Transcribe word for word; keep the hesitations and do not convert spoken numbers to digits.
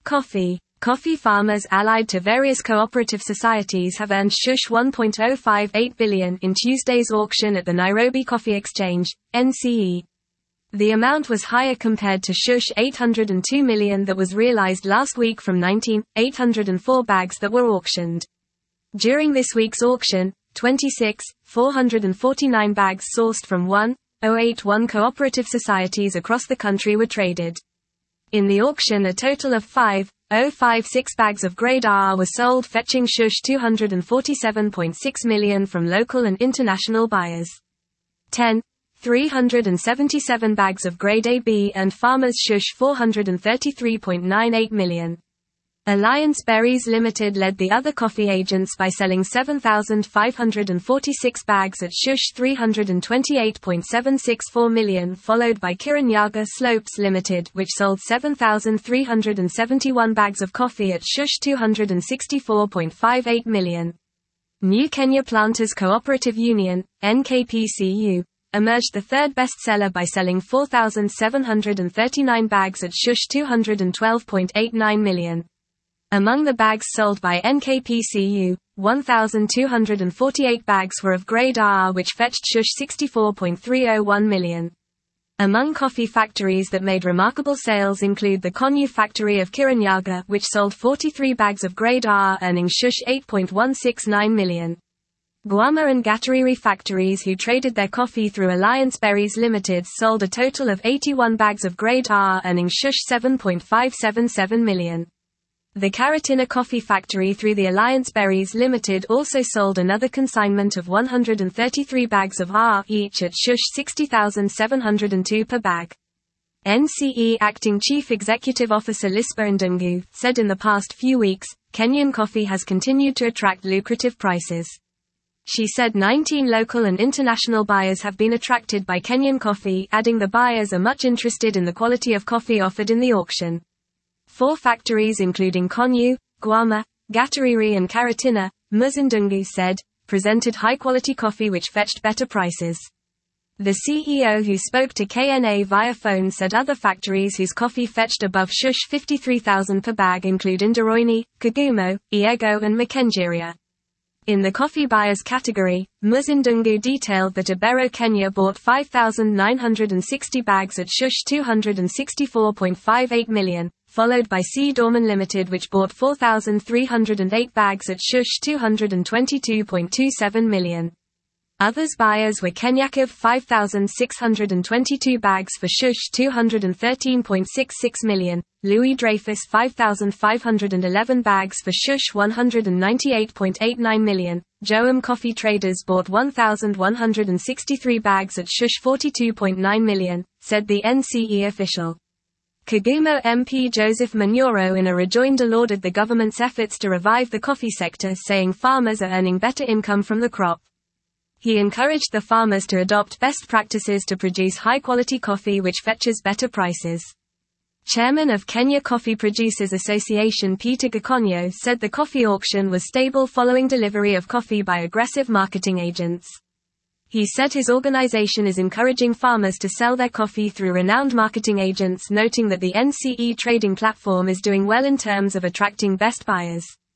Coffee. Coffee farmers allied to various cooperative societies have earned shush one point zero five eight billion in Tuesday's auction at the Nairobi Coffee Exchange, N C E. The amount was higher compared to shush eight hundred two million that was realized last week from nineteen thousand eight hundred four bags that were auctioned. During this week's auction, twenty-six thousand four hundred forty-nine bags sourced from one thousand eighty-one cooperative societies across the country were traded. In the auction, a total of five thousand fifty-six bags of grade R was sold, fetching shush two hundred forty-seven point six million from local and international buyers. ten thousand three hundred seventy-seven bags of grade A B and farmers shush four hundred thirty-three point nine eight million. Alliance Berries Limited led the other coffee agents by selling seven thousand five hundred forty-six bags at shush three hundred twenty-eight point seven six four million, followed by Kirinyaga Slopes Limited, which sold seven thousand three hundred seventy-one bags of coffee at shush two hundred sixty-four point five eight million. New Kenya Planters Cooperative Union, N K P C U, emerged the third bestseller by selling four thousand seven hundred thirty-nine bags at shush two hundred twelve point eight nine million. Among the bags sold by N K P C U, one thousand two hundred forty-eight bags were of grade R, which fetched shush sixty-four point three zero one million. Among coffee factories that made remarkable sales include the Konyu factory of Kirinyaga, which sold forty-three bags of grade R, earning shush eight point one six nine million. Guama and Gatariri factories, who traded their coffee through Alliance Berries Limited, sold a total of eighty-one bags of grade R, earning shush seven point five seven seven million. The Karatina Coffee Factory through the Alliance Berries Limited also sold another consignment of one hundred thirty-three bags of R each at shush sixty thousand seven hundred two per bag. N C E Acting Chief Executive Officer Lispa Ndungu said in the past few weeks, Kenyan coffee has continued to attract lucrative prices. She said nineteen local and international buyers have been attracted by Kenyan coffee, adding the buyers are much interested in the quality of coffee offered in the auction. Four factories including Konyu, Guama, Gatariri and Karatina, Muzindungu said, presented high-quality coffee which fetched better prices. The C E O who spoke to K N A via phone said other factories whose coffee fetched above shush fifty-three thousand per bag include Indaroini, Kagumo, Iego and Makenjiria. In the coffee buyers category, Muzindungu detailed that Ibero Kenya bought five thousand nine hundred sixty bags at shush two hundred sixty-four point five eight million, followed by C. Dorman Limited, which bought four thousand three hundred eight bags at shush two hundred twenty-two point two seven million. Others buyers were Kenyakov five thousand six hundred twenty-two bags for shush two hundred thirteen point six six million, Louis Dreyfus five thousand five hundred eleven bags for shush one hundred ninety-eight point eight nine million, Joam Coffee Traders bought one thousand one hundred sixty-three bags at shush forty-two point nine million, said the N C E official. Kagumo M P Joseph Manyoro in a rejoinder lauded the government's efforts to revive the coffee sector, saying farmers are earning better income from the crop. He encouraged the farmers to adopt best practices to produce high-quality coffee which fetches better prices. Chairman of Kenya Coffee Producers Association Peter Gakonyo said the coffee auction was stable following delivery of coffee by aggressive marketing agents. He said his organization is encouraging farmers to sell their coffee through renowned marketing agents, noting that the N C E trading platform is doing well in terms of attracting best buyers.